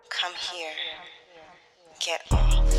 Come here. Get off.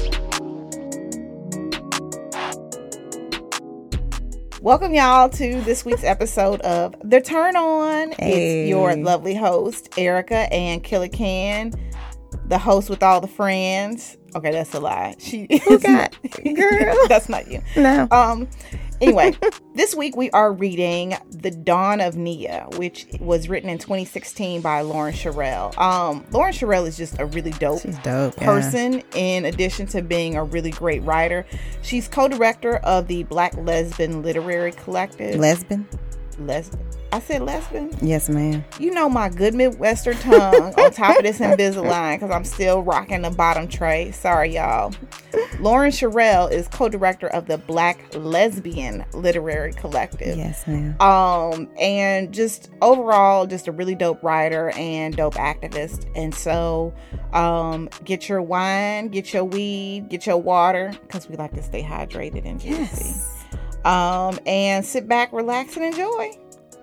Welcome, y'all, to this week's episode of The Turn On. Hey. It's your lovely host, Erica and Killican, the host with all the friends. Okay, that's a lie. Who got girl? That's not you. No. Anyway, this week we are reading The Dawn of Nia, which was written in 2016 by Lauren Sherrill. Lauren Sherrill is just a really dope person, in addition to being a really great writer. She's co-director of the Black Lesbian Literary Collective. Lesbian? I said lesbian? Yes, ma'am. You know my good Midwestern tongue on top of this Invisalign because I'm still rocking the bottom tray. Sorry, y'all. Lauren Sherrill is co-director of the Black Lesbian Literary Collective. Yes, ma'am. And just overall, just a really dope writer and dope activist. And so, get your wine, get your weed, get your water, because we like to stay hydrated and juicy. Yes. And sit back, relax, and enjoy.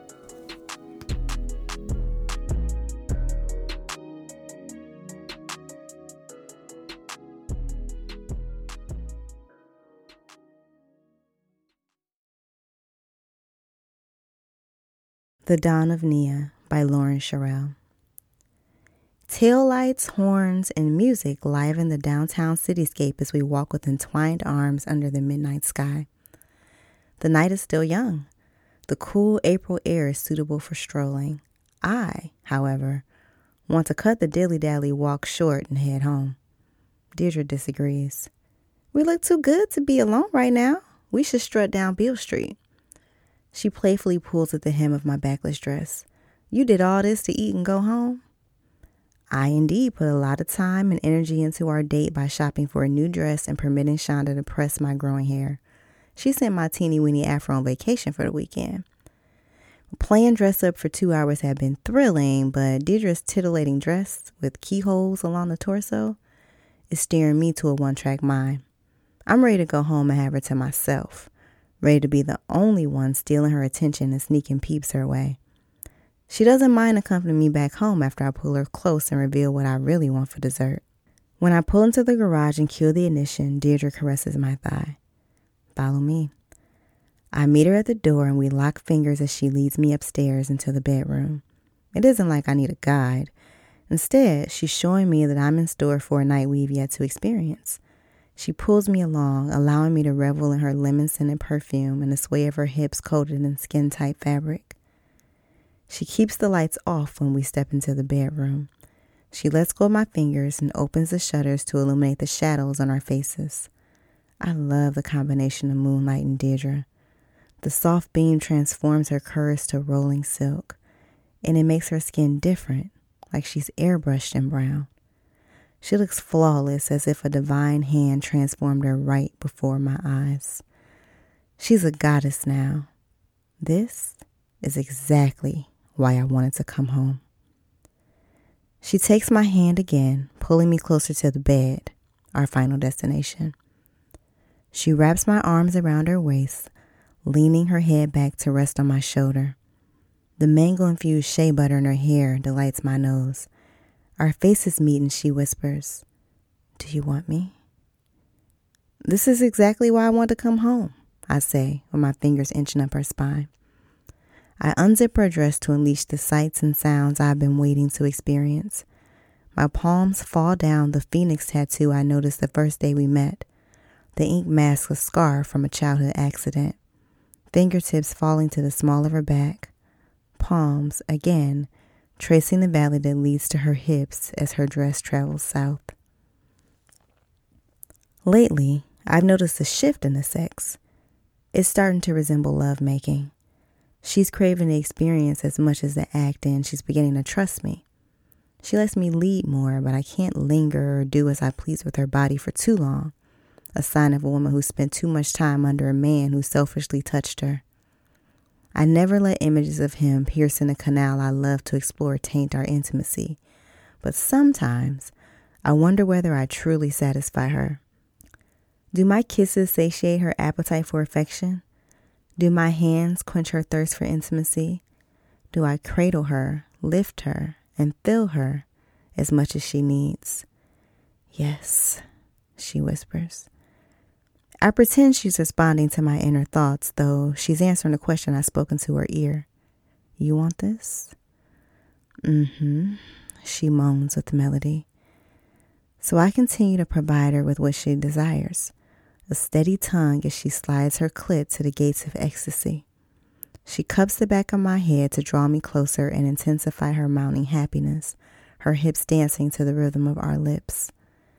The Dawn of Nia by Lauren Sherrill. Tail lights, horns, and music liven the downtown cityscape as we walk with entwined arms under the midnight sky. The night is still young. The cool April air is suitable for strolling. I, however, want to cut the dilly-dally walk short and head home. Deirdre disagrees. We look too good to be alone right now. We should strut down Beale Street. She playfully pulls at the hem of my backless dress. You did all this to eat and go home? I indeed put a lot of time and energy into our date by shopping for a new dress and permitting Shonda to press my growing hair. She sent my teeny-weeny afro on vacation for the weekend. Playing dress up for 2 hours had been thrilling, but Deirdre's titillating dress with keyholes along the torso is steering me to a one-track mind. I'm ready to go home and have her to myself. Ready to be the only one stealing her attention and sneaking peeps her way. She doesn't mind accompanying me back home after I pull her close and reveal what I really want for dessert. When I pull into the garage and cue the ignition, Deirdre caresses my thigh. Follow me. I meet her at the door and we lock fingers as she leads me upstairs into the bedroom. It isn't like I need a guide. Instead, she's showing me that I'm in store for a night we've yet to experience. She pulls me along, allowing me to revel in her lemon-scented perfume and the sway of her hips coated in skin-tight fabric. She keeps the lights off when we step into the bedroom. She lets go of my fingers and opens the shutters to illuminate the shadows on our faces. I love the combination of moonlight and Deirdre. The soft beam transforms her curves to rolling silk, and it makes her skin different, like she's airbrushed in brown. She looks flawless, as if a divine hand transformed her right before my eyes. She's a goddess now. This is exactly why I wanted to come home. She takes my hand again, pulling me closer to the bed, our final destination. She wraps my arms around her waist, leaning her head back to rest on my shoulder. The mango-infused shea butter in her hair delights my nose. Our faces meet and she whispers, "Do you want me?" "This is exactly why I want to come home," I say, with my fingers inching up her spine. I unzip her dress to unleash the sights and sounds I've been waiting to experience. My palms fall down the phoenix tattoo I noticed the first day we met. The ink masks a scar from a childhood accident. Fingertips falling to the small of her back. Palms, again, tracing the valley that leads to her hips as her dress travels south. Lately, I've noticed a shift in the sex. It's starting to resemble lovemaking. She's craving the experience as much as the act, and she's beginning to trust me. She lets me lead more, but I can't linger or do as I please with her body for too long, a sign of a woman who spent too much time under a man who selfishly touched her. I never let images of him piercing the canal I love to explore taint our intimacy, but sometimes I wonder whether I truly satisfy her. Do my kisses satiate her appetite for affection? Do my hands quench her thirst for intimacy? Do I cradle her, lift her, and fill her as much as she needs. Yes, she whispers. I pretend she's responding to my inner thoughts, though she's answering a question I spoke into her ear. You want this? Mm-hmm, she moans with melody. So I continue to provide her with what she desires, a steady tongue as she slides her clit to the gates of ecstasy. She cups the back of my head to draw me closer and intensify her mounting happiness, her hips dancing to the rhythm of our lips.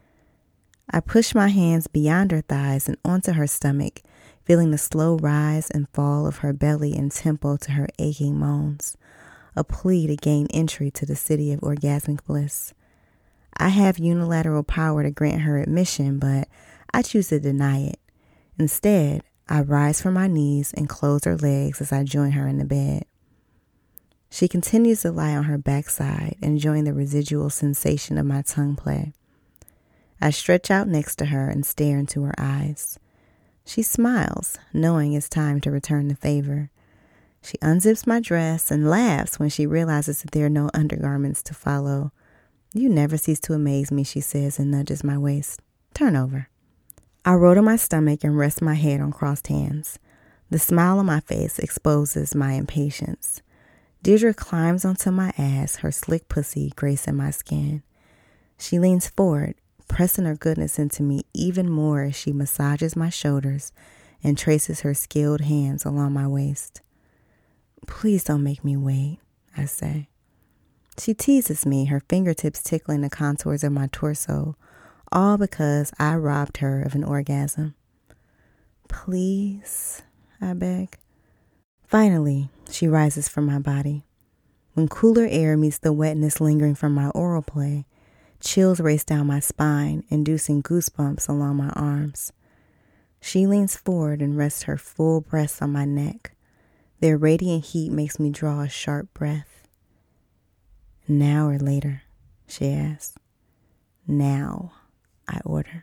I push my hands beyond her thighs and onto her stomach, feeling the slow rise and fall of her belly and tempo to her aching moans, a plea to gain entry to the city of orgasmic bliss. I have unilateral power to grant her admission, but I choose to deny it. Instead, I rise from my knees and close her legs as I join her in the bed. She continues to lie on her backside, enjoying the residual sensation of my tongue play. I stretch out next to her and stare into her eyes. She smiles, knowing it's time to return the favor. She unzips my dress and laughs when she realizes that there are no undergarments to follow. You never cease to amaze me, she says, and nudges my waist. Turn over. I roll to my stomach and rest my head on crossed hands. The smile on my face exposes my impatience. Deirdre climbs onto my ass, her slick pussy gracing my skin. She leans forward, pressing her goodness into me even more as she massages my shoulders and traces her skilled hands along my waist. Please don't make me wait, I say. She teases me, her fingertips tickling the contours of my torso, all because I robbed her of an orgasm. Please, I beg. Finally, she rises from my body. When cooler air meets the wetness lingering from my oral play, chills race down my spine, inducing goosebumps along my arms. She leans forward and rests her full breasts on my neck. Their radiant heat makes me draw a sharp breath. Now or later, she asks. Now, I order.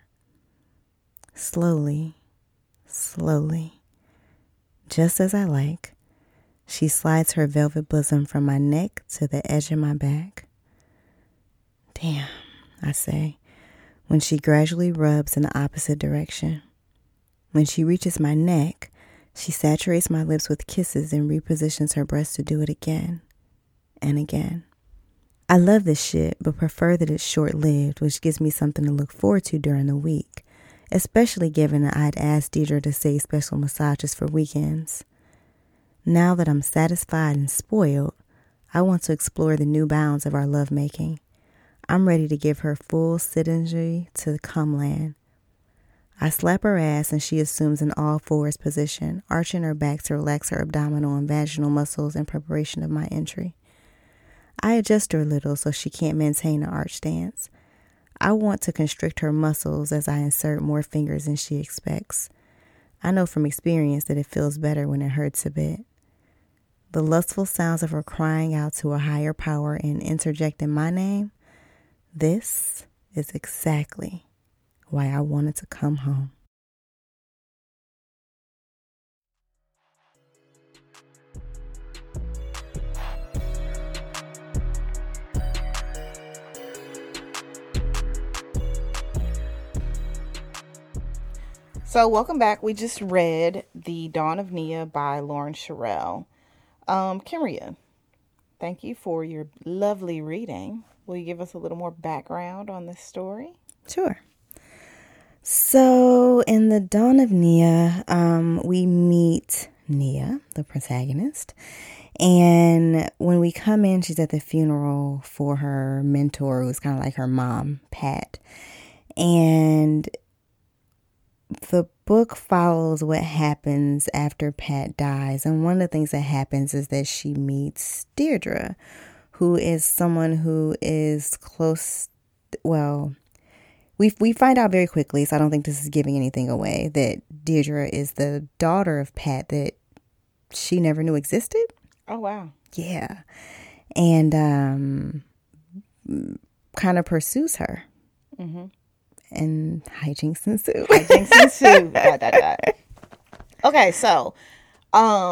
Slowly, slowly, just as I like, she slides her velvet bosom from my neck to the edge of my back. Damn, I say, when she gradually rubs in the opposite direction. When she reaches my neck, she saturates my lips with kisses and repositions her breast to do it again and again. I love this shit, but prefer that it's short-lived, which gives me something to look forward to during the week, especially given that I'd asked Deirdre to save special massages for weekends. Now that I'm satisfied and spoiled, I want to explore the new bounds of our lovemaking. I'm ready to give her full synergy to cumland. I slap her ass and she assumes an all-fours position, arching her back to relax her abdominal and vaginal muscles in preparation of my entry. I adjust her a little so she can't maintain an arch stance. I want to constrict her muscles as I insert more fingers than she expects. I know from experience that it feels better when it hurts a bit. The lustful sounds of her crying out to a higher power and interjecting my name, this is exactly why I wanted to come home. So welcome back. We just read The Dawn of Nia by Lauren Sherrill. Kimria, thank you for your lovely reading. Will you give us a little more background on this story? Sure. So in The Dawn of Nia, we meet Nia, the protagonist. And when we come in, she's at the funeral for her mentor, who's kind of like her mom, Pat. And the book follows what happens after Pat dies. And one of the things that happens is that she meets Deirdre, who is someone who is close. Well, we find out very quickly, so I don't think this is giving anything away, that Deirdre is the daughter of Pat that she never knew existed. Oh, wow. Yeah. And kind of pursues her. Mm-hmm. And hijinks ensue. Hijinks ensue. Okay, so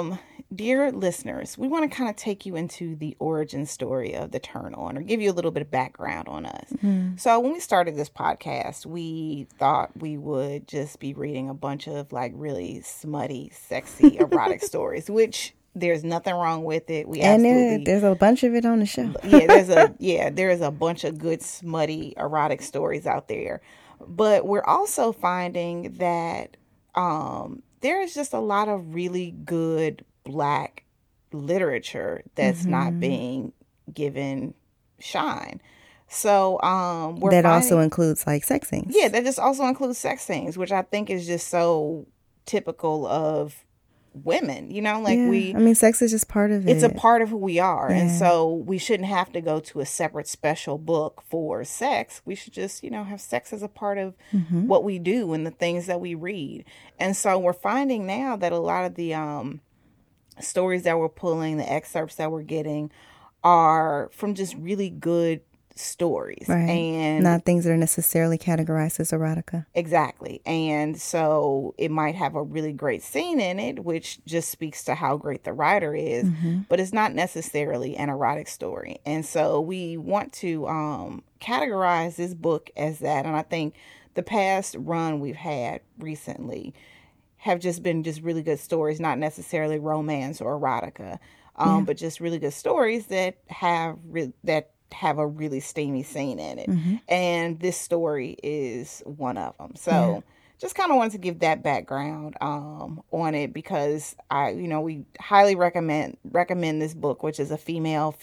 dear listeners, we want to kind of take you into the origin story of the Turn On, or give you a little bit of background on us. So when we started this podcast, we thought we would just be reading a bunch of like really smutty, sexy, erotic stories, which there's nothing wrong with it. There's a bunch of it on the show. There's a bunch of good, smutty, erotic stories out there. But we're also finding that there is just a lot of really good Black literature that's not being given shine. So also includes like sex scenes. Yeah, that just also includes sex scenes, which I think is just so typical of women, sex is just part of it. It's a part of who we are. And so we shouldn't have to go to a separate special book for sex. We should just, have sex as a part of what we do and the things that we read. And so we're finding now that a lot of the stories that we're pulling, the excerpts that we're getting, are from just really good stories, right? And not things that are necessarily categorized as erotica. Exactly. And so it might have a really great scene in it, which just speaks to how great the writer is, but it's not necessarily an erotic story. And so we want to categorize this book as that. And I think the past run we've had recently have just been just really good stories, not necessarily romance or erotica, but just really good stories that have a really steamy scene in it. And this story is one of them. So just kind of wanted to give that background on it, because we highly recommend this book, which is a female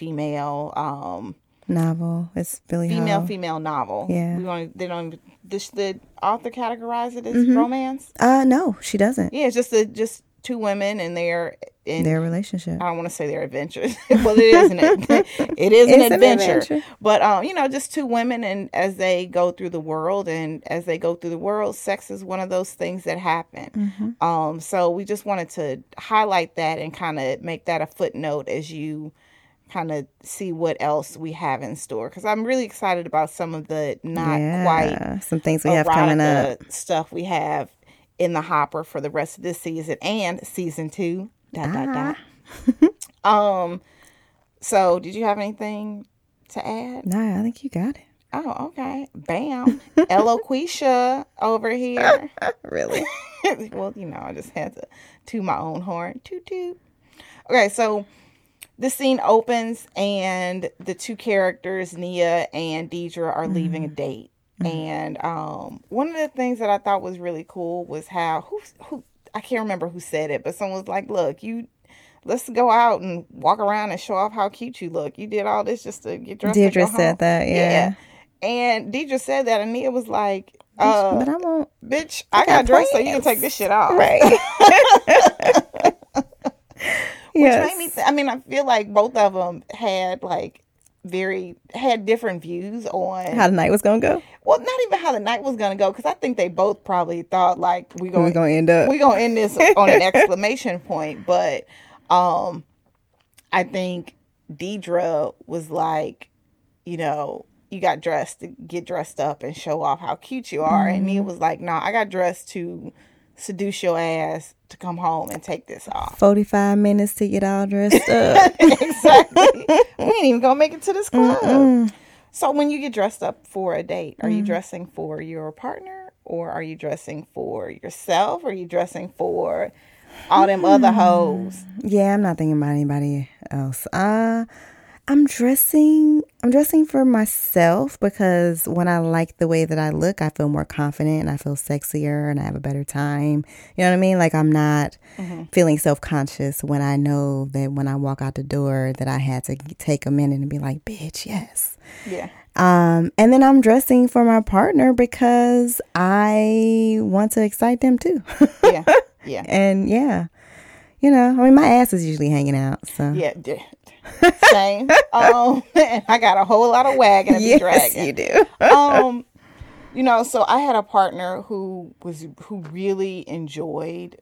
novel. It's Billie female novel. Yeah. The author categorize it as romance? No, she doesn't. Yeah, it's just two women and their relationship. I don't want to say their adventures. Well, it is an adventure. But just two women, and as they go through the world, sex is one of those things that happen. So we just wanted to highlight that and kind of make that a footnote as you kind of see what else we have in store, because I'm really excited about some of the some things we have coming up, stuff we have in the hopper for the rest of this season and season 2. ... So did you have anything to add? No, I think you got it. Oh, okay. Bam. Eloquisha over here. Really? Well, I just had to toot my own horn. Toot toot. Okay, so the scene opens and the two characters, Nia and Deidre, are leaving a date. And one of the things that I thought was really cool was how who I can't remember who said it, but someone was like, "Look, let's go out and walk around and show off how cute you look. You did all this just to get dressed." Deidre said that, yeah. And Deidre said that, and Nia was like, "But I won't, bitch. I got dressed so you can take this shit off." Right. Which made me I feel like both of them had different views on how the night was gonna go. Well, not even how the night was gonna go, because I think they both probably thought like we're gonna end this on an exclamation point. But I think Deidre was like, you got dressed to get dressed up and show off how cute you are, and Nia was like, no, I got dressed to seduce your ass to come home and take this off. 45 minutes to get all dressed up. Exactly. We ain't even gonna make it to this club. So when you get dressed up for a date, are you dressing for your partner, or are you dressing for yourself, or are you dressing for all them other hoes? Yeah, I'm not thinking about anybody else. I'm dressing for myself, because when I like the way that I look, I feel more confident and I feel sexier and I have a better time. You know what I mean? Like, I'm not feeling self-conscious when I know that when I walk out the door that I had to take a minute and be like, bitch, yes. Yeah. And then I'm dressing for my partner because I want to excite them too. Yeah. Yeah. And yeah, my ass is usually hanging out. So yeah. Same. And I got a whole lot of wagging to be dragging. You do. So I had a partner who really enjoyed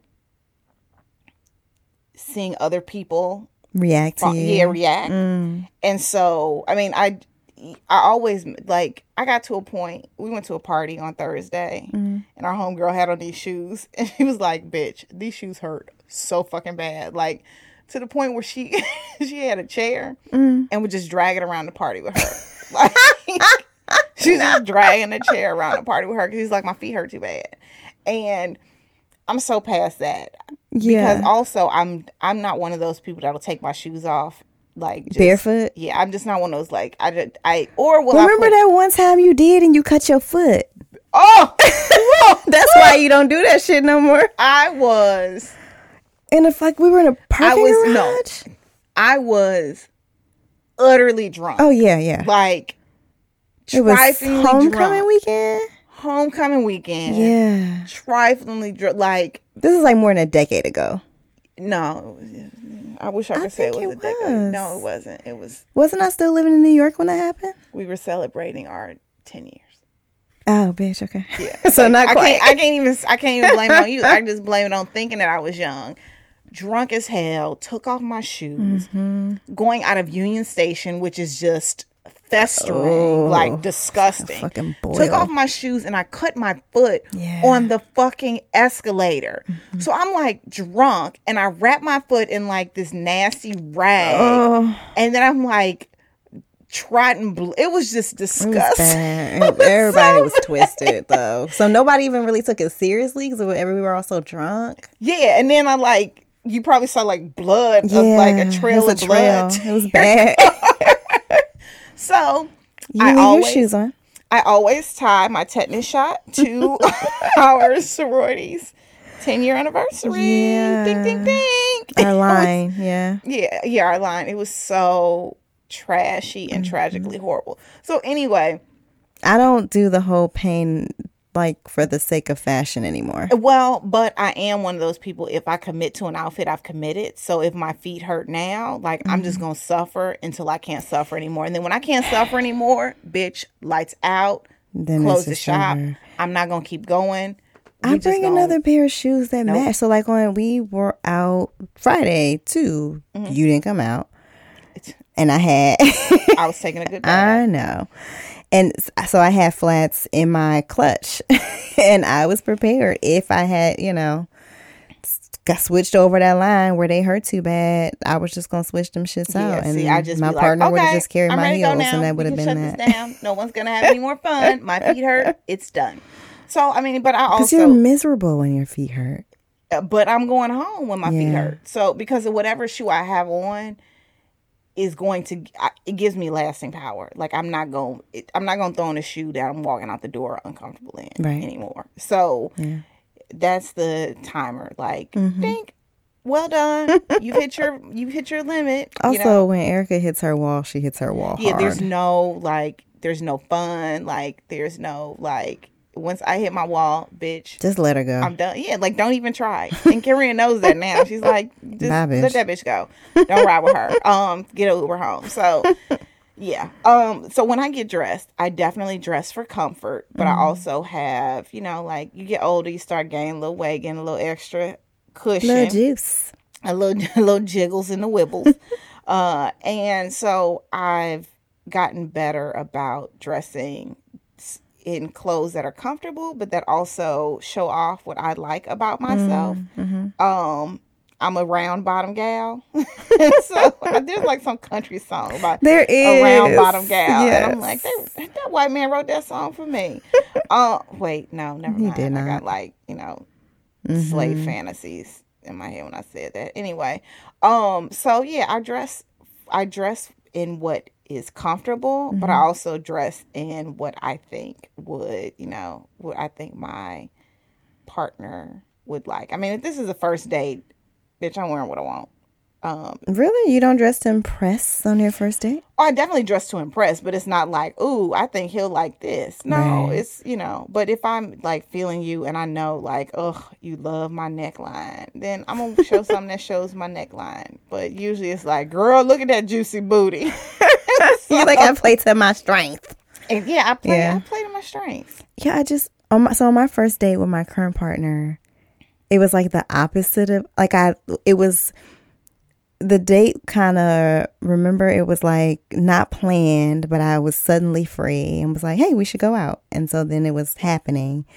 seeing other people react to you. Yeah, react. And so, I always, like, I got to a point, we went to a party on Thursday, and our homegirl had on these shoes, and she was like, bitch, these shoes hurt so fucking bad. Like, to the point where she had a chair and would just drag it around the party with her. Like, she's just dragging the chair around the party with her because he's like, my feet hurt too bad. And I'm so past that. Yeah. Because also I'm not one of those people that'll take my shoes off like just, barefoot. Yeah, I'm just not one of those like remember that one time you did and you cut your foot. Oh, that's why you don't do that shit no more. I was in a we were in a parking garage. I was utterly drunk. Oh yeah. Like it was homecoming drunk. weekend. Homecoming weekend. Yeah. Triflingly drunk. Like this is like more than a decade ago. No. I wish I could say it was a decade. No, it wasn't. It was. Wasn't I still living in New York when that happened? We were celebrating our 10 years. Oh, bitch. Okay. Yeah. So like, not quite. I can't even blame it on you. I just blame it on thinking that I was young. Drunk as hell. Took off my shoes. Mm-hmm. Going out of Union Station, which is just festering, like disgusting. Fucking boil. Took off my shoes and I cut my foot on the fucking escalator. Mm-hmm. So I'm like drunk and I wrap my foot in like this nasty rag. And then I'm like trotting. It was just disgusting. Was everybody was twisted though. So nobody even really took it seriously because we were all so drunk. Yeah. And then I like, you probably saw like blood of like a trail of blood. It was bad. So you leave your shoes on. I always tie my tetanus shot to our sorority's 10-year anniversary. Yeah. Ding, ding, ding. Our line, yeah. Yeah, our line. It was so trashy and tragically horrible. So anyway. I don't do the whole pain like for the sake of fashion anymore. Well, but I am one of those people, if I commit to an outfit, I've committed. So if my feet hurt now, like I'm just going to suffer until I can't suffer anymore. And then when I can't suffer anymore, bitch, lights out, then close the shop. I'm not going to keep going. I bring another pair of shoes that match. So like when we were out Friday too, you didn't come out. And I was taking a good bath. I know. And so I had flats in my clutch and I was prepared if I had, got switched over that line where they hurt too bad. I was just going to switch them shits out. And I just my partner would have just carried my heels and that would have been that. This down. No one's going to have any more fun. My feet hurt. It's done. So, I mean, but I also. Because you're miserable when your feet hurt. But I'm going home when my feet hurt. So, because of whatever shoe I have on, is going to, it gives me lasting power. Like I'm not going to throw in a shoe that I'm walking out the door uncomfortable in anymore. So that's the timer. Like, think, well done. You hit your limit. Also, when Erica hits her wall, she hits her wall. Yeah, hard. there's no fun. Like, there's no once I hit my wall, bitch, just let her go. I'm done. Yeah, like don't even try. And Karen knows that now. She's like, just let that bitch go. Don't ride with her. Get an Uber home. So yeah. So when I get dressed, I definitely dress for comfort, but I also have, like you get older, you start gaining a little weight, getting a little extra cushion, little juice, a little jiggles in the wibbles. And so I've gotten better about dressing in clothes that are comfortable, but that also show off what I like about myself. I'm a round bottom gal. So there's like some country song about a round bottom gal. Yes. And I'm like, that white man wrote that song for me. Wait, no, never mind. He did not. I got like, slave fantasies in my head when I said that. Anyway, so yeah, I dress in what is comfortable, but I also dress in what I think would, what I think my partner would like. I mean, if this is a first date, bitch, I'm wearing what I want. Really? You don't dress to impress on your first date? Oh, I definitely dress to impress, but it's not like, ooh, I think he'll like this. No, it's, but if I'm like feeling you and I know like, ugh, you love my neckline, then I'm going to show something that shows my neckline. But usually it's like, girl, look at that juicy booty. So, you like, I play to my strength. And I play to my strengths. Yeah, on my first date with my current partner, it was like the opposite of, it was, the date kind of, remember, it was like not planned, but I was suddenly free and was like, hey, we should go out. And so then it was happening.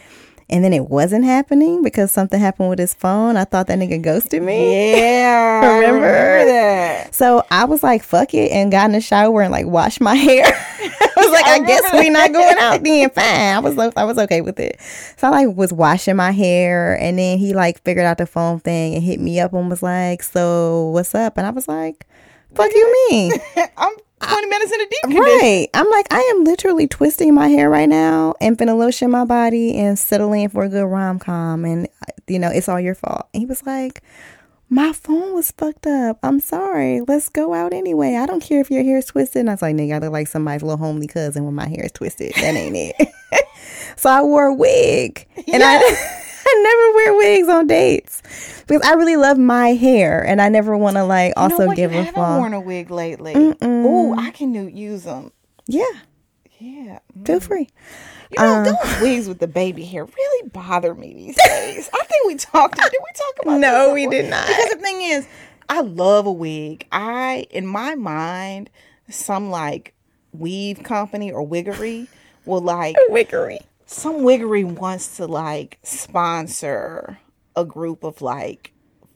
And then it wasn't happening because something happened with his phone. I thought that nigga ghosted me. Yeah. Remember? I remember that. So I was like, fuck it, and got in the shower and like washed my hair. I was like, I guess remember we not going out then. Fine. I was okay with it. So I like was washing my hair, and then he like figured out the phone thing and hit me up and was like, so what's up? And I was like, fuck you mean? I'm 20 minutes in a deep condition. Right. I'm like, I am literally twisting my hair right now and finna lotion my body and settle in for a good rom-com. And, you know, it's all your fault. And he was like, my phone was fucked up. I'm sorry. Let's go out anyway. I don't care if your hair is twisted. And I was like, nigga, I look like somebody's little homely cousin when my hair is twisted. That ain't it. So I wore a wig. And I never wear wigs on dates because I really love my hair and I never want to like also give a fuck. I haven't worn a wig lately. Oh, I can use them. Yeah. Yeah. Feel free. You know, those wigs with the baby hair really bother me these days. I think we talked. Did we talk about No, this we did not. Because the thing is, I love a wig. In my mind, some like weave company or wiggery will like. Wiggery. Some wiggery wants to like sponsor a group of like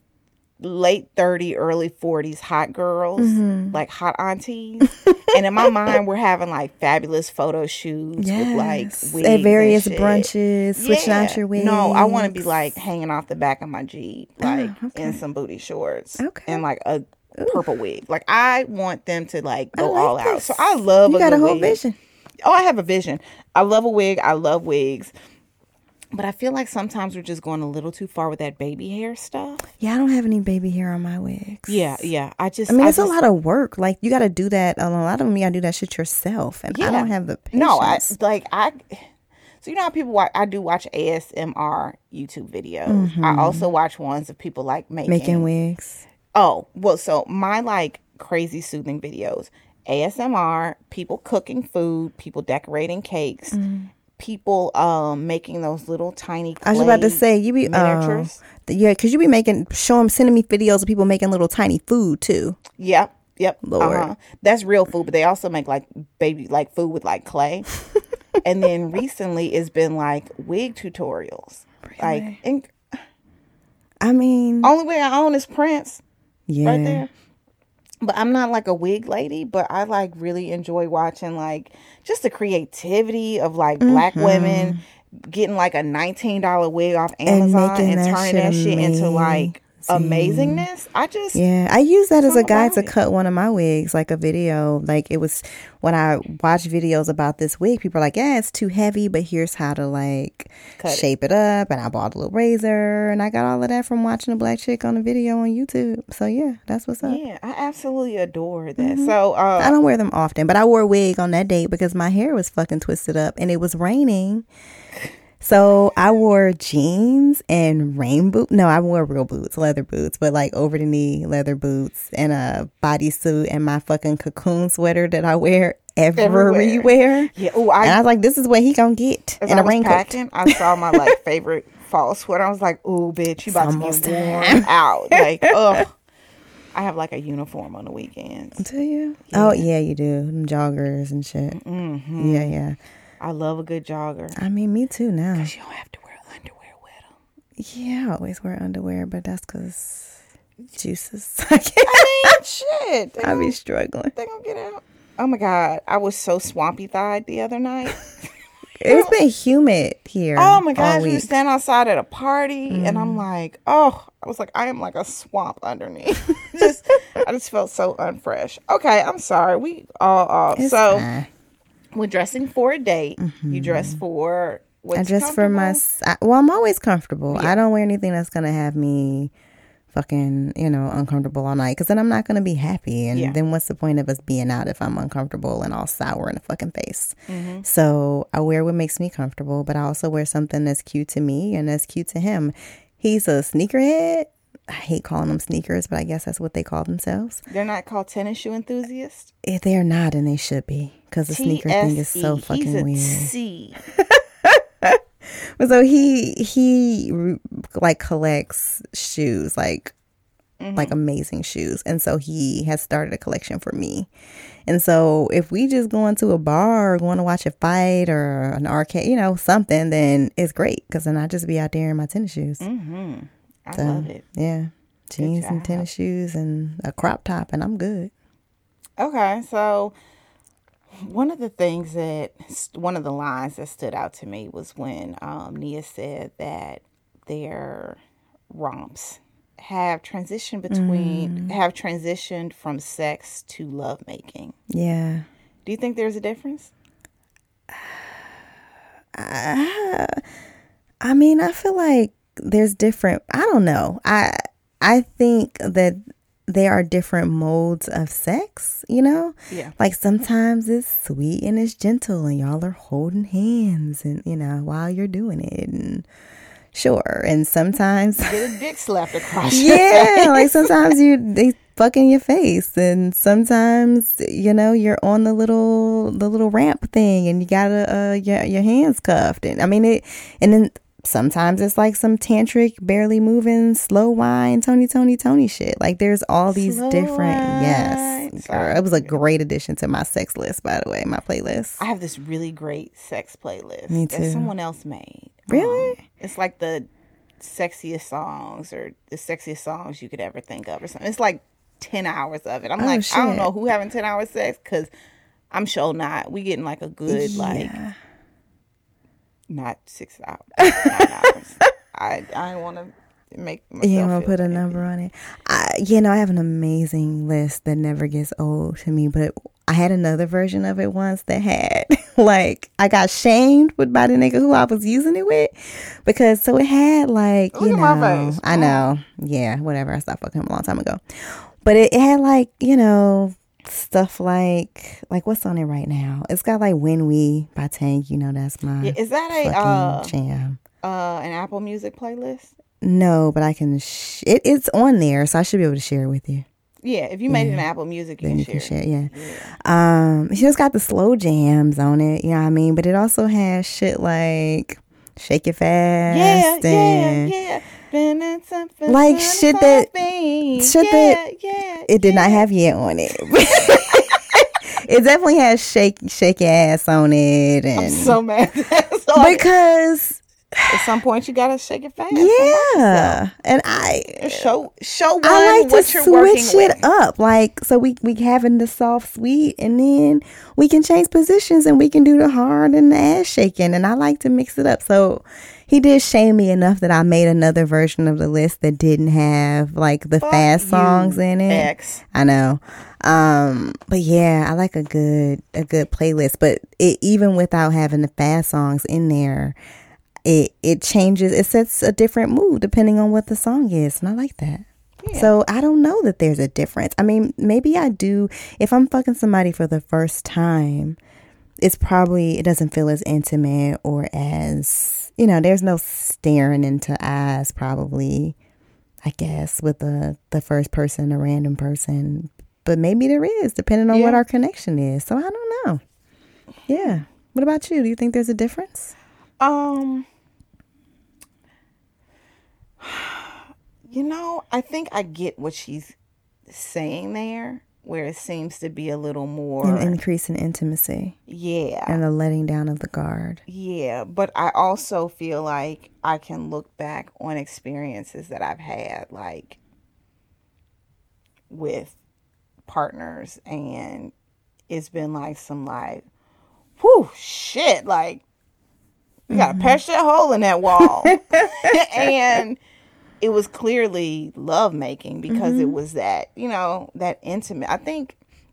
late 30, early 40s hot girls, like hot aunties. And in my mind, we're having like fabulous photo shoots with like wigs at various and shit. brunches, switching out your wigs. No, I want to be like hanging off the back of my Jeep, like in some booty shorts, and like a purple wig. Like I want them to like go all out. So I love. You got a whole vision. Oh, I have a vision. I love a wig. I love wigs. But I feel like sometimes we're just going a little too far with that baby hair stuff. Yeah, I don't have any baby hair on my wigs. Yeah. It's a lot of work. Like, you got to do that. A lot of them, you got to do that shit yourself. And I don't have the patience. No, so you know how people watch, I do watch ASMR YouTube videos. I also watch ones of people like making wigs. Oh, well, so my like crazy soothing videos. ASMR, people cooking food, people decorating cakes, people making those little tiny clay I was about to say, you be miniatures. Yeah, because you be sending me videos of people making little tiny food too. Yep. Lord. That's real food, but they also make like baby like food with like clay. And then recently it's been like wig tutorials. Really? Like, only way I own is Prince. Yeah. Right there. But I'm not like a wig lady, but I like really enjoy watching like just the creativity of like black women getting like a $19 wig off Amazon and turning that shit into like amazingness. I use that as a guide to cut one of my wigs, like a video. Like it was when I watched videos about this wig, people are like, yeah, it's too heavy, but here's how to like shape it up. And I bought a little razor and I got all of that from watching a black chick on a video on YouTube. So yeah, that's what's up. Yeah, I absolutely adore that. So I don't wear them often, but I wore a wig on that date because my hair was fucking twisted up and it was raining. So I wore jeans and I wore real boots, leather boots, but like over the knee leather boots and a bodysuit and my fucking cocoon sweater that I wear everywhere. Yeah. And I was like, this is what he gonna get. And a raincoat. I saw my like favorite fall sweater. I was like, ooh, bitch, you about to get worn out. Like, ugh. I have like a uniform on the weekends. Do you? Yeah. Oh yeah, you do. Them joggers and shit. Mm-hmm. Yeah. I love a good jogger. I mean, me too now. Because you don't have to wear underwear with them. Yeah, I always wear underwear, but that's because juices. Shit. I be struggling. They gonna get out. Oh my God. I was so swampy-thighed the other night. It's been humid here. Oh my gosh. We were standing outside at a party and I'm like, I am like a swamp underneath. I just felt so unfresh. Okay, I'm sorry. We all off. It's so fine. We're dressing for a date. You dress for what's I dress for I'm always comfortable. Yeah. I don't wear anything that's going to have me fucking, uncomfortable all night. Because then I'm not going to be happy. And then what's the point of us being out if I'm uncomfortable and all sour in the fucking face? Mm-hmm. So I wear what makes me comfortable. But I also wear something that's cute to me and that's cute to him. He's a sneakerhead. I hate calling them sneakers, but I guess that's what they call themselves. They're not called tennis shoe enthusiasts? They're not, and they should be. Because the sneaker thing is so fucking weird. T. So he like collects shoes, like like amazing shoes. And so he has started a collection for me. And so if we just go into a bar or going to watch a fight or an arcade, something, then it's great. Because then I just be out there in my tennis shoes. Mm-hmm. I love it. Yeah. Jeans and tennis shoes and a crop top, and I'm good. Okay. So one of the lines that stood out to me was when Nia said that their romps have transitioned from sex to lovemaking. Yeah. Do you think there's a difference? I mean, I feel like there's different. I don't know. I think that there are different modes of sex, Yeah. Like sometimes it's sweet and it's gentle and y'all are holding hands and, while you're doing it. And sure. And sometimes get a dick slapped across your face. Like sometimes they fuck in your face, and sometimes you're on the little ramp thing and you got your hands cuffed, and I mean and then sometimes it's like some tantric, barely moving, slow wine, Tony shit. Like there's all these slow different wine. Yes, girl, it was a great addition to my sex list, by the way, my playlist. I have this really great sex playlist Me too. that someone else made. Really? It's like the sexiest songs you could ever think of or something. It's like 10 hours of it. I'm like, shit. I don't know who having 10 hours sex, because I'm sure not. We getting like a good not 6 hours, 9 hours. I want to make myself I'm gonna put a number on it. I have an amazing list that never gets old to me, but I had another version of it once that had like, I got shamed by the nigga who I was using it with, because so it had like, my face. I know, yeah, whatever. I stopped fucking him a long time ago, but it had like, stuff like what's on it right now? It's got like When We by Tank. That's my is that fucking jam. An Apple Music playlist? No, but I can. It's on there, so I should be able to share it with you. Yeah, if you made it in Apple Music, you can share. Yeah. She just got the slow jams on it. You know what I mean? But it also has shit like Shake It Fast. Yeah. Like shit that it did not have yet on it. It definitely has shake your ass on it, and I'm so mad because at some point you gotta shake it fast. Yeah, and show one I like what to you're switch working it with. up, like so we having the soft sweet, and then we can change positions and we can do the hard and the ass shaking, and I like to mix it up. So he did shame me enough that I made another version of the list that didn't have like the fast songs in it. X. I know. But yeah, I like a good playlist, but even without having the fast songs in there, it changes, it sets a different mood depending on what the song is, and I like that. Yeah. So I don't know that there's a difference. I mean, maybe I do. If I'm fucking somebody for the first time, it doesn't feel as intimate or as, there's no staring into eyes probably, I guess, with the first person, a random person. But maybe there is, depending on what our connection is. So I don't know. Yeah. What about you? Do you think there's a difference? I think I get what she's saying there, where it seems to be a little more an increase in intimacy. Yeah. And a letting down of the guard. Yeah, but I also feel like I can look back on experiences that I've had, like with partners, and it's been like some like, whew, shit, like we gotta patch that hole in that wall. And it was clearly love making, because it was that, that intimate. I think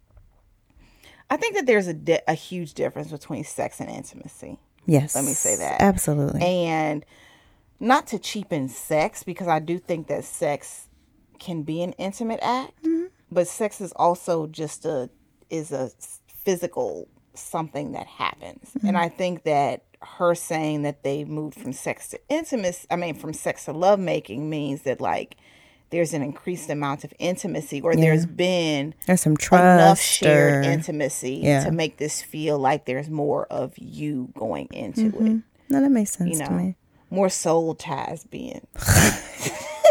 that there's a huge difference between sex and intimacy. Yes. Let me say that. Absolutely. And not to cheapen sex, because I do think that sex can be an intimate act, but sex is also just a physical something that happens. And I think that her saying that they moved from sex to intimacy, from sex to lovemaking, means that like there's an increased amount of intimacy, or there's some trust, enough shared intimacy to make this feel like there's more of you going into it. No, that makes sense to me. More soul ties being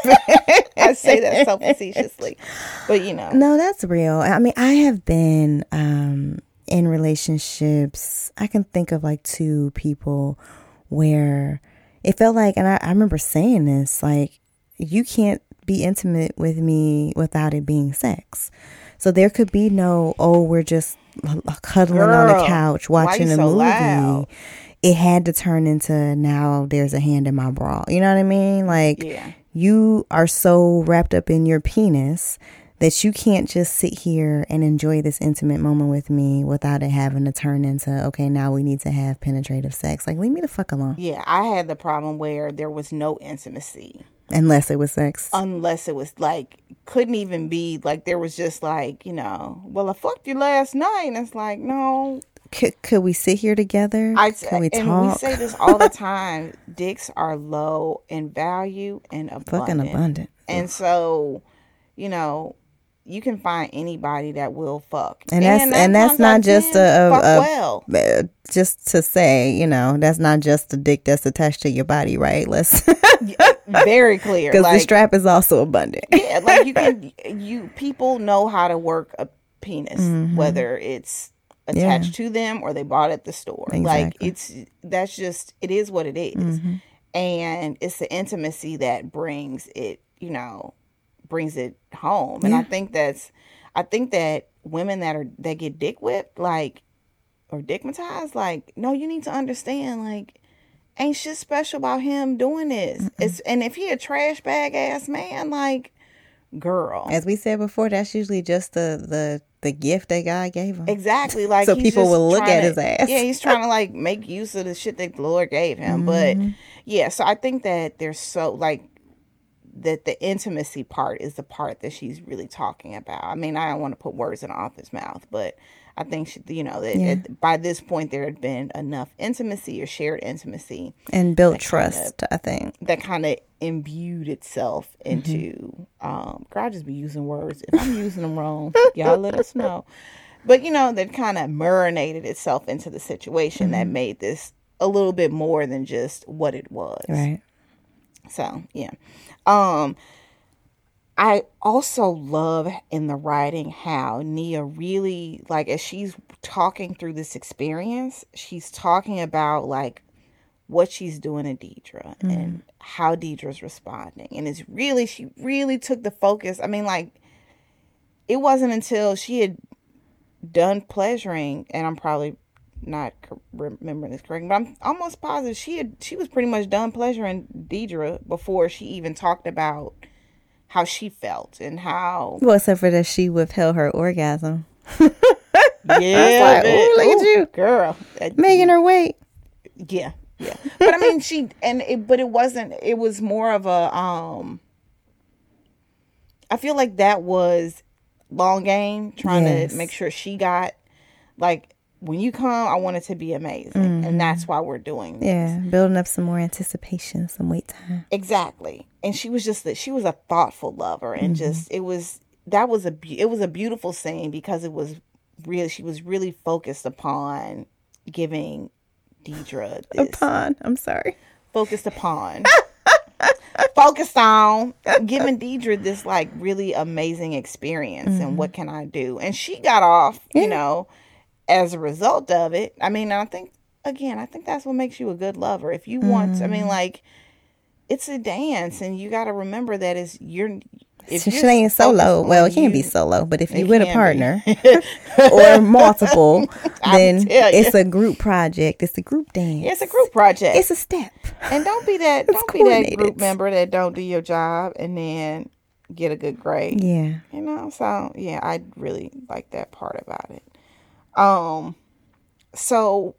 I say that so facetiously, but No, that's real. I mean, I have been in relationships. I can think of like two people where it felt like, and I remember saying this, like, you can't be intimate with me without it being sex. So there could be no, we're just cuddling on the couch watching a movie. Loud? It had to turn into, now there's a hand in my bra. You know what I mean? Like, you are so wrapped up in your penis that you can't just sit here and enjoy this intimate moment with me without it having to turn into, okay, now we need to have penetrative sex. Like, leave me the fuck alone. Yeah, I had the problem where there was no intimacy. Unless it was sex. Unless it was like, couldn't even be like, there was just like, well, I fucked you last night. And it's like, no. Could we sit here together? Can we talk? And we say this all the time. Dicks are low in value and abundant. Fucking abundant. And so, you can find anybody that will fuck. And that's not just just to say, that's not just a dick that's attached to your body, right? Let's very clear. Because the strap is also abundant. Yeah, like people know how to work a penis, whether it's attached to them or they bought it at the store. Exactly. Like it is what it is. And it's the intimacy that brings it home. And I think that women that get dick whipped, like, or dickmatized, like, no, you need to understand, like, ain't shit special about him doing this. And if he a trash bag ass man, like, girl, as we said before, that's usually just the gift that God gave him. Exactly. Like, so people will look at his ass. Yeah, he's trying to like make use of the shit that the Lord gave him. But yeah, so I think that there's that the intimacy part is the part that she's really talking about. I mean, I don't want to put words in the author's mouth, but I think by this point there had been enough intimacy or shared intimacy and built trust. I think that kind of imbued itself into. I just be using words. If I'm using them wrong, y'all let us know. But that kind of marinated itself into the situation that made this a little bit more than just what it was. Right. So yeah. I also love in the writing how Nia really, like, as she's talking through this experience, she's talking about like what she's doing to Deidre and how Deidre's responding. And she really took the focus. I mean, like, it wasn't until she had done pleasuring, and I'm probably not remembering this correctly, but I'm almost positive she was pretty much done pleasuring Deidre before she even talked about how she felt and how. Well, except for that she withheld her orgasm. Yeah, like, ooh, look at you, girl, making her wait. Yeah. But I mean, it was more of a. I feel like that was long game, trying to make sure she got, like, when you come, I want it to be amazing. And that's why we're doing this. Yeah, building up some more anticipation, some wait time. Exactly. And she was a thoughtful lover. And it was a beautiful scene because she was really focused upon giving Deidre this. Focused on giving Deidre this, like, really amazing experience. And what can I do? And she got off, as a result of it. I mean, I think that's what makes you a good lover. If you want, I mean, like, it's a dance, and you got to remember that if she ain't solo. Well, it can't be solo, but if you're with a partner or multiple, then it's a group project. It's a group dance. It's a group project. It's a step. And don't be that group member that don't do your job and then get a good grade. Yeah. So yeah, I really like that part about it. So,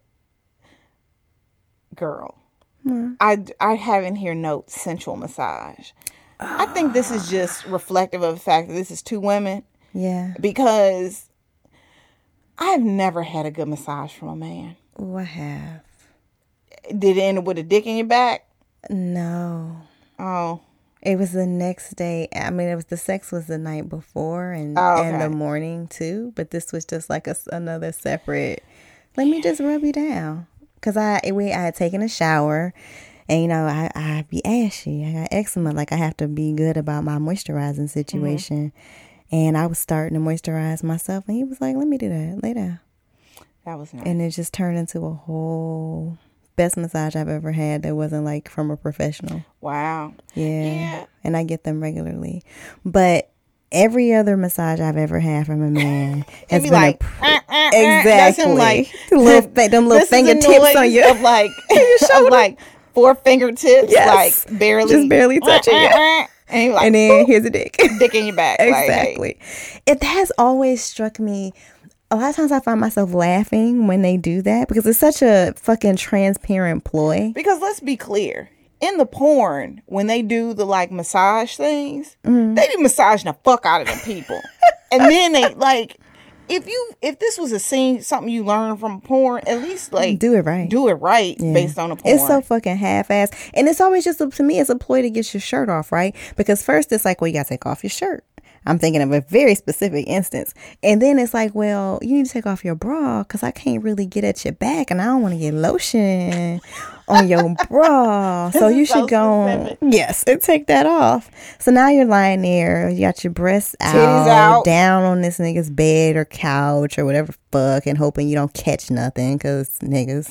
girl, I have in here note sensual massage. I think this is just reflective of the fact that this is two women. Yeah. Because I've never had a good massage from a man. Oh, I have. Did it end with a dick in your back? No. Oh. It was the next day. I mean, the sex was the night before and the morning too. But this was just like another separate. Let me just rub you down, because I had taken a shower, And, you know, I be ashy. I got eczema. Like, I have to be good about my moisturizing situation. And I was starting to moisturize myself. And he was like, let me do that. Lay down. That was nice. And it just turned into a whole best massage I've ever had that wasn't like from a professional. Wow. Yeah. And I get them regularly. But every other massage I've ever had from a man has been like, exactly. That's him like, them little fingertips on your of like, of like 4 fingertips, yes. like barely. Just barely touching it. And, like, and then here's a dick. Dick in your back. Exactly. Like, hey. It has always struck me. A lot of times I find myself laughing when they do that because it's such a fucking transparent ploy. Because let's be clear. In the porn, when they do the like massage things, they be massaging the fuck out of them people. And then they like, if this was a scene, something you learned from porn, at least like do it right based on the porn. It's so fucking half-assed. And it's always just, to me, it's a ploy to get your shirt off, right? Because first it's like, well, you gotta take off your shirt. I'm thinking of a very specific instance. And then it's like, well, you need to take off your bra because I can't really get at your back and I don't want to get lotion on your bra. So you should go, yes, and take that off. So now you're lying there, you got your breasts out, down on this nigga's bed or couch or whatever fuck, and hoping you don't catch nothing because niggas.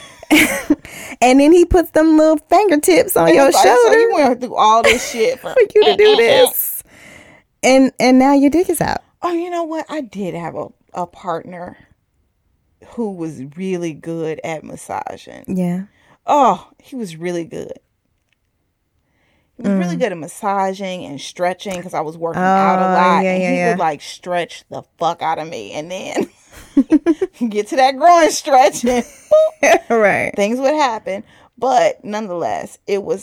And then he puts them little fingertips on your shoulder. So you went through all this shit for you to do this. And now your dick is out. Oh, you know what? I did have a partner who was really good at massaging. Yeah. Oh, he was really good. He was really good at massaging and stretching because I was working out a lot. Yeah, and he would like stretch the fuck out of me. And then get to that groin stretch. And right. Things would happen. But nonetheless, it was...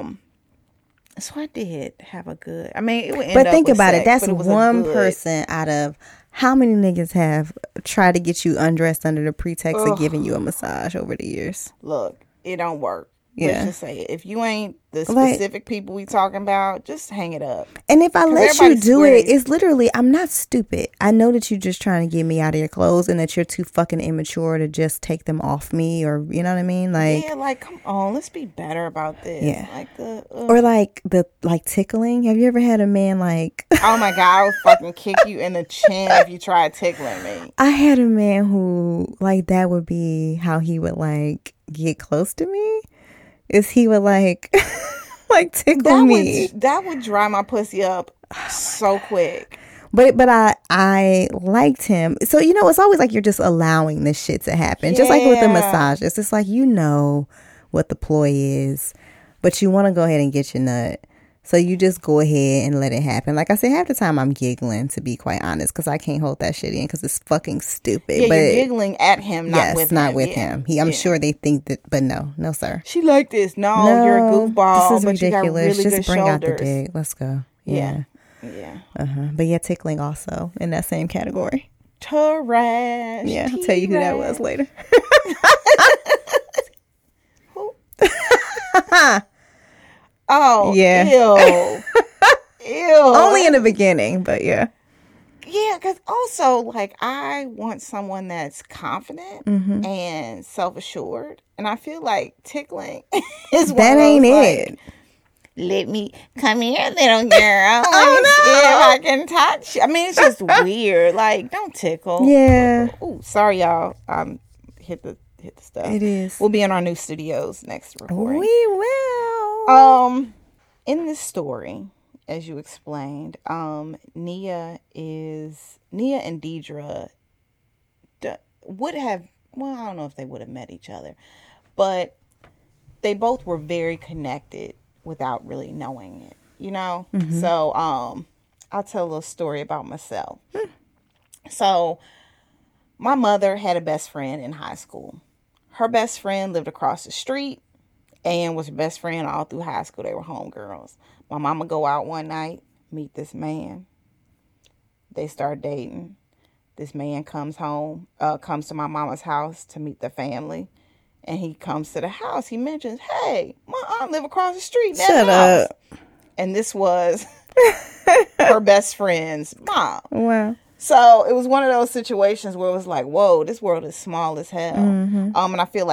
So I did have a good... I mean, it would end But up think with about sex, it. That's one good person out of how many niggas have tried to get you undressed under the pretext of giving you a massage over the years? Look, it don't work. Yeah. Let's just say it. If you ain't the specific people we talking about, just hang it up. And if I let you do it, it's literally, I'm not stupid. I know that you're just trying to get me out of your clothes and that you're too fucking immature to just take them off me, or you know what I mean? Like, yeah, like come on, let's be better about this. Yeah. Like or like the tickling. Have you ever had a man like oh my God, I would fucking kick you in the chin if you tried tickling me. I had a man who like that would be how he would like get close to me. Is he would like tickle me. That would dry my pussy up so quick. But I liked him. So, you know, it's always like you're just allowing this shit to happen. Yeah. Just like with the massage. It's just like, you know what the ploy is, but you want to go ahead and get your nut. So you just go ahead and let it happen. Like I said, half the time I'm giggling, to be quite honest, because I can't hold that shit in because it's fucking stupid. Yeah, but you're giggling at him, not with him. Not with him. I'm sure they think that, but no, sir. She like this. No, you're a goofball. This is but ridiculous. You got really just good bring shoulders. out the dick. Let's go. Yeah. But yeah, tickling also in that same category. Trash. Yeah, I'll tell you who that was later. Who? Oh, yeah. Ew. Only in the beginning, but yeah. Yeah, because also, like, I want someone that's confident and self-assured. And I feel like tickling is one that of those, ain't like, it. Let me come here, little girl. Let me see if I can touch you. I mean, it's just weird. Like, don't tickle. Yeah. Ooh, sorry, y'all. Hit the stuff. It is. We'll be in our new studios next recording. We will. In this story, as you explained, Nia and Deidre would have, well, I don't know if they would have met each other, but they both were very connected without really knowing it, you know? Mm-hmm. So, I'll tell a little story about myself. So, my mother had a best friend in high school. Her best friend lived across the street and was her best friend all through high school. They were homegirls. My mama go out one night, meet this man. They start dating. This man comes to my mama's house to meet the family. And he comes to the house. He mentions, hey, my aunt live across the street. Shut up. And this was her best friend's mom. Wow. So it was one of those situations where it was like, whoa, this world is small as hell. Mm-hmm. And I feel like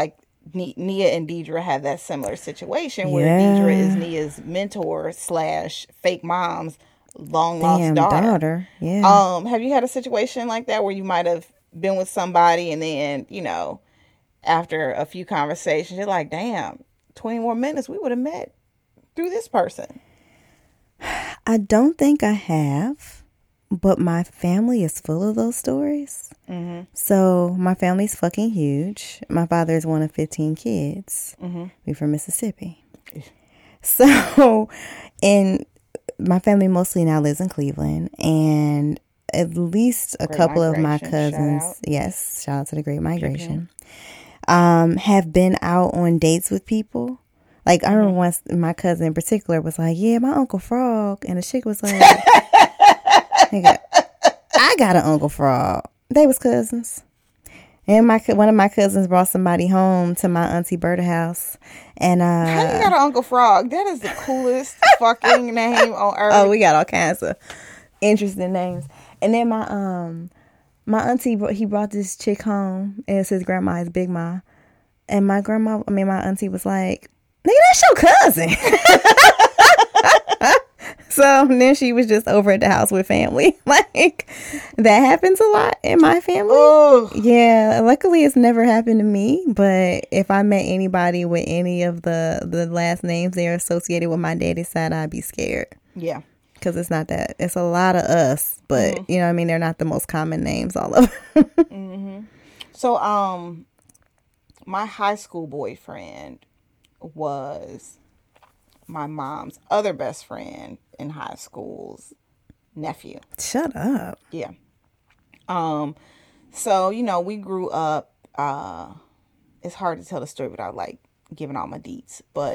Nia and Deidre had that similar situation where Deidre is Nia's mentor / fake mom's long lost daughter. Yeah. Have you had a situation like that where you might have been with somebody and then, you know, after a few conversations, you're like, damn, 20 more minutes, we would have met through this person? I don't think I have, but my family is full of those stories. Mm-hmm. So my family's fucking huge. My father is one of 15 kids. Mm-hmm. We're from Mississippi. So, and my family mostly now lives in Cleveland, and at least a couple of my cousins, shout out to the Great Migration, have been out on dates with people. Like, I remember once my cousin in particular was like, yeah, my Uncle Frog. And the chick was like, nigga, I got an Uncle Frog. They was cousins. And one of my cousins brought somebody home to my Auntie Berta house. And how you got an Uncle Frog? That is the coolest fucking name on earth. Oh, we got all kinds of interesting names. And then my auntie, he brought this chick home. And it's his grandma, his big ma. And my auntie was like, nigga, that's your cousin. So then she was just over at the house with family. Like, that happens a lot in my family. Ugh. Yeah, luckily it's never happened to me. But if I met anybody with any of the last names they're associated with my daddy's side, I'd be scared. Yeah. Because it's not that. It's a lot of us. But, you know what I mean? They're not the most common names, all of them. Mm-hmm. So, my high school boyfriend was my mom's other best friend in high school's nephew. Shut up. Yeah. So, you know, we grew up, it's hard to tell the story without like giving all my deets, but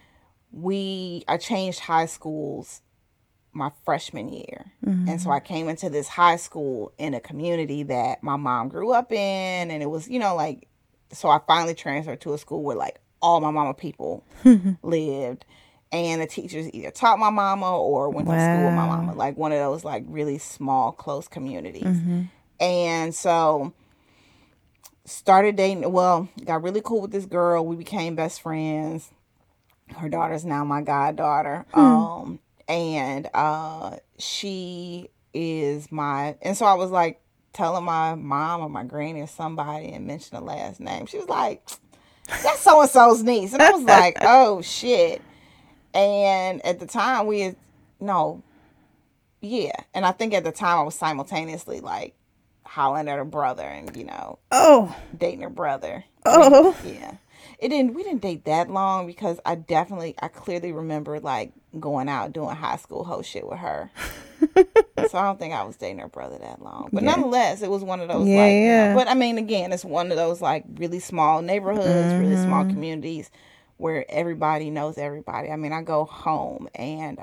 I changed high schools my freshman year. Mm-hmm. And so I came into this high school in a community that my mom grew up in, and it was, you know, like, so I finally transferred to a school where like all my mama people lived. And the teachers either taught my mama or went to school with my mama. Like one of those like really small, close communities. Mm-hmm. And so started dating. Well, got really cool with this girl. We became best friends. Her daughter's now my goddaughter. And she is and so I was like telling my mom or my granny or somebody and mentioned the last name. She was like, that's so-and-so's niece. And I was like, oh shit. And at the time and I think at the time I was simultaneously like hollering at her brother and, you know, dating her brother. Oh. Yeah. We didn't date that long because I clearly remember like going out doing high school hoe shit with her. So I don't think I was dating her brother that long. But nonetheless, it was one of those you know, but I mean, again, it's one of those like really small neighborhoods, really small communities where everybody knows everybody. I mean, I go home and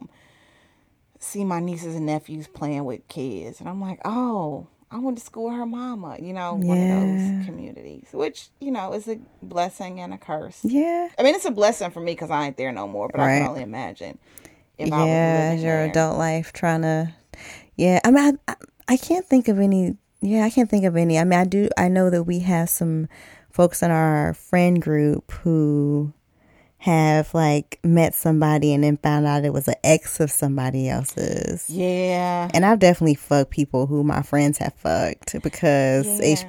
see my nieces and nephews playing with kids. And I'm like, oh, I went to school with her mama. You know, one of those communities. Which, you know, is a blessing and a curse. Yeah. I mean, it's a blessing for me because I ain't there no more. But I can only imagine if I was living your there. adult life trying to... Yeah, I mean, I can't think of any... Yeah, I can't think of any. I mean, I know that we have some folks in our friend group who have like met somebody and then found out it was an ex of somebody else's. Yeah. And I've definitely fucked people who my friends have fucked because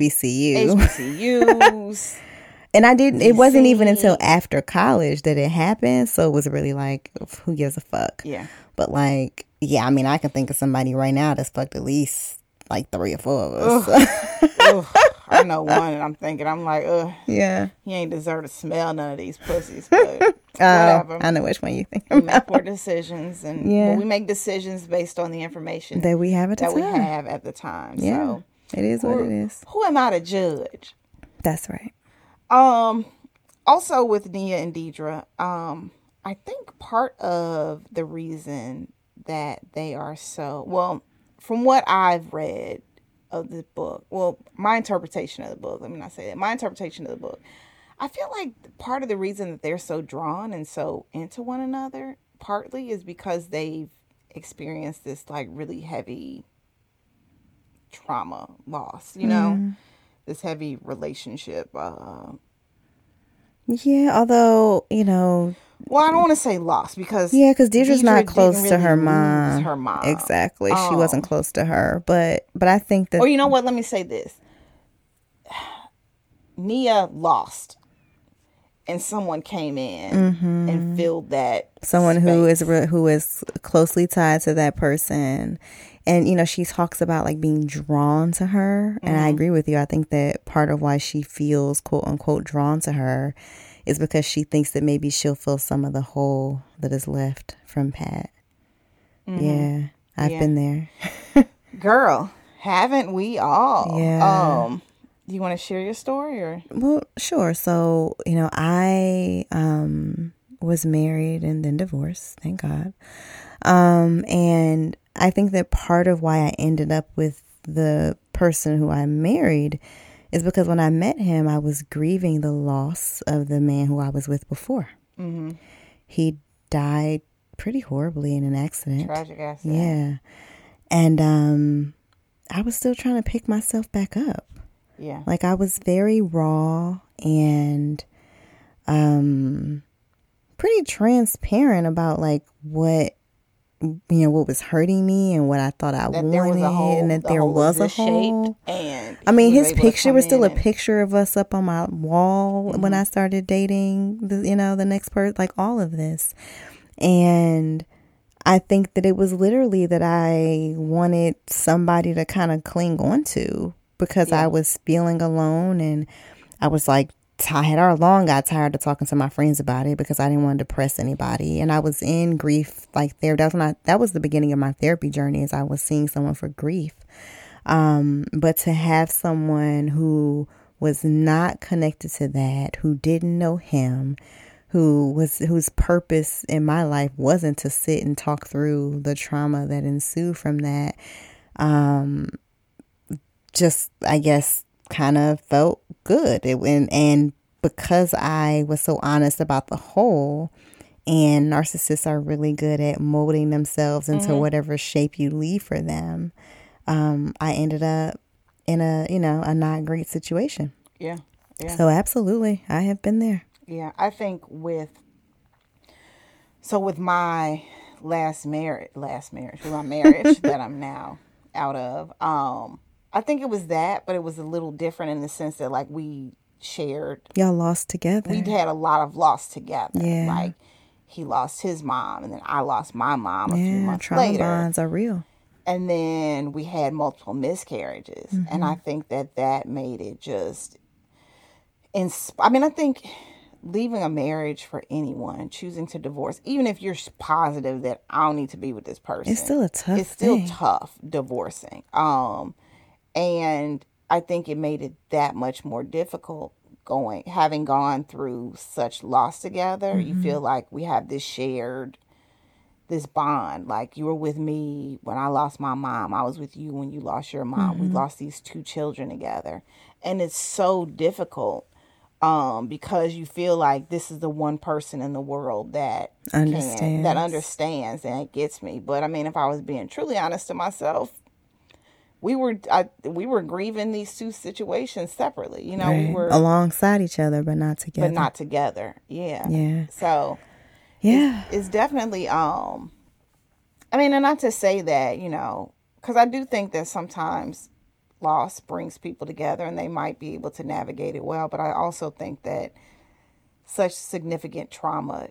HBCUs. And it wasn't even until after college that it happened. So it was really like, who gives a fuck? Yeah. But like, yeah, I mean, I can think of somebody right now that's fucked at least like 3 or 4 of us. I know one, and I'm like, ugh. Yeah. He ain't deserve to smell none of these pussies, but whatever. I know which one you think about. We make poor decisions, and we make decisions based on the information that we have at the time. Yeah. So it is what it is. Who am I to judge? That's right. Also with Nia and Deidre, I think part of the reason that they are from what I've read of the book, my interpretation of the book, let me not say that, my interpretation of the book, I feel like part of the reason that they're so drawn and so into one another, partly is because they've experienced this like really heavy trauma loss, you know, this heavy relationship Yeah, although, Well, I don't want to say lost because because Deidre's not close didn't to really her lose mom. her mom. Exactly. She wasn't close to her. But I think that... Or you know what? Let me say this. Nia lost. And someone came in and filled that someone space. who is closely tied to that person. And, she talks about like being drawn to her. And I agree with you. I think that part of why she feels quote unquote drawn to her is because she thinks that maybe she'll fill some of the hole that is left from Pat. Yeah, I've been there. Girl, haven't we all? Yeah. Do you want to share your story or? Well, sure. So, I was married and then divorced, thank God. And I think that part of why I ended up with the person who I married is because when I met him, I was grieving the loss of the man who I was with before. Mm-hmm. He died pretty horribly in an accident. Tragic accident. Yeah. And I was still trying to pick myself back up. Yeah. Like I was very raw and pretty transparent about like what was hurting me and what I thought I wanted, and that there was a hole. And I mean, his picture was still a picture of us up on my wall when I started dating the next person, like all of this. And I think that it was literally that I wanted somebody to kind of cling on to because I was feeling alone, and I was like, I had all along got tired of talking to my friends about it because I didn't want to depress anybody. And I was in grief like there. That was the beginning of my therapy journey, as I was seeing someone for grief. But to have someone who was not connected to that, who didn't know him, whose purpose in my life wasn't to sit and talk through the trauma that ensued from that, just, I guess, kind of felt good. And because I was so honest about the whole, and narcissists are really good at molding themselves into whatever shape you leave for them, I ended up in a not great situation. Yeah. So absolutely, I have been there. Yeah, I think with my last marriage, with my marriage that I'm now out of, I think it was that, but it was a little different in the sense that like we shared. Y'all lost together. We had a lot of loss together. Yeah. Like he lost his mom and then I lost my mom a few months trauma later. bonds are real. And then we had multiple miscarriages. And I think that made it just, I think leaving a marriage for anyone, choosing to divorce, even if you're positive that I don't need to be with this person. It's still a tough It's still thing. tough divorcing. And I think it made it that much more difficult having gone through such loss together. You feel like we have this bond. Like you were with me when I lost my mom. I was with you when you lost your mom. We lost these two children together. And it's so difficult because you feel like this is the one person in the world that understands and it gets me. But I mean, if I was being truly honest to myself, we were grieving these two situations separately. Right. We were alongside each other, but not together. Yeah. Yeah. So yeah, it's definitely, I mean, and not to say that, because I do think that sometimes loss brings people together and they might be able to navigate it well. But I also think that such significant trauma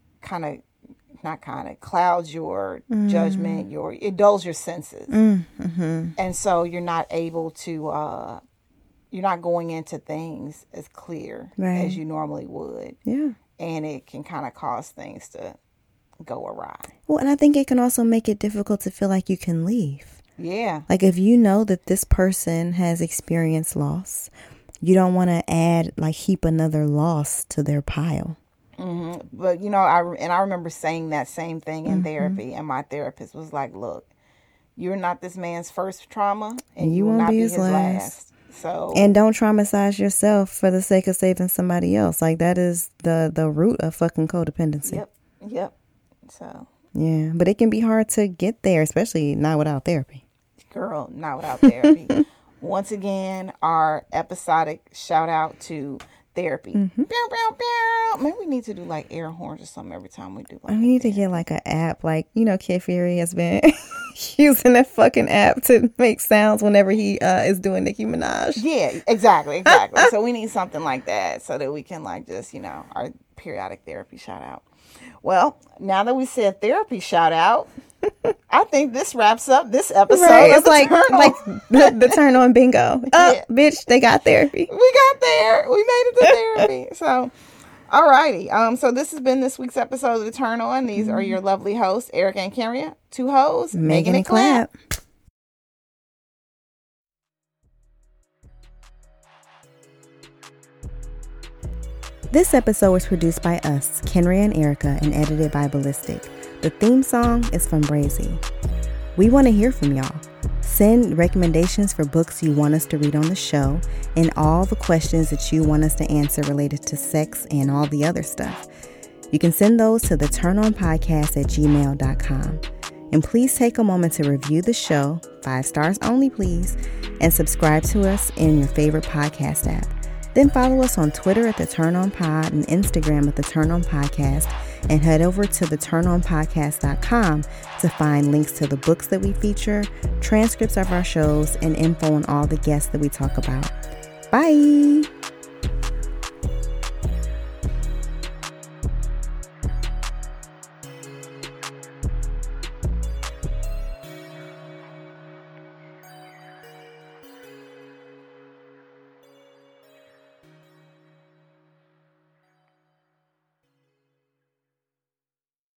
clouds your judgment, it dulls your senses. And so you're not able to, you're not going into things as clear as you normally would. Yeah. And it can kind of cause things to go awry. Well, and I think it can also make it difficult to feel like you can leave. Yeah. Like if you know that this person has experienced loss, you don't want to heap another loss to their pile. But, I remember saying that same thing in therapy, and my therapist was like, look, you're not this man's first trauma, and you will not be his last. So, and don't traumatize yourself for the sake of saving somebody else. Like that is the root of fucking codependency. Yep. So. Yeah, but it can be hard to get there, especially not without therapy. Girl, not without therapy. Once again, our episodic shout out to therapy. Mm-hmm. Bow, bow, bow. Maybe we need to do like air horns or something every time we do. Like, we need to get like an app, like, you know, Kid Fury has been using that fucking app to make sounds whenever he is doing Nicki Minaj. Yeah, exactly. So we need something like that so that we can like just, you know, our periodic therapy shout out. Well, now that we said therapy shout out, I think this wraps up this episode. Right, it's like the turn on bingo. Yeah. Bitch, they got therapy. We got there. We made it to therapy. So, alrighty. So this has been this week's episode of The Turn On. These are your lovely hosts, Erica and Caria. Two hoes, Megan and Clap. This episode was produced by us, Kenria and Erica, and edited by Ballistic. The theme song is from Brazy. We want to hear from y'all. Send recommendations for books you want us to read on the show and all the questions that you want us to answer related to sex and all the other stuff. You can send those to theturnonpodcast@gmail.com. And please take a moment to review the show, 5 stars only please, and subscribe to us in your favorite podcast app. Then follow us on Twitter at The Turn On Pod and Instagram at The Turn On Podcast, and head over to theturnonpodcast.com to find links to the books that we feature, transcripts of our shows, and info on all the guests that we talk about. Bye!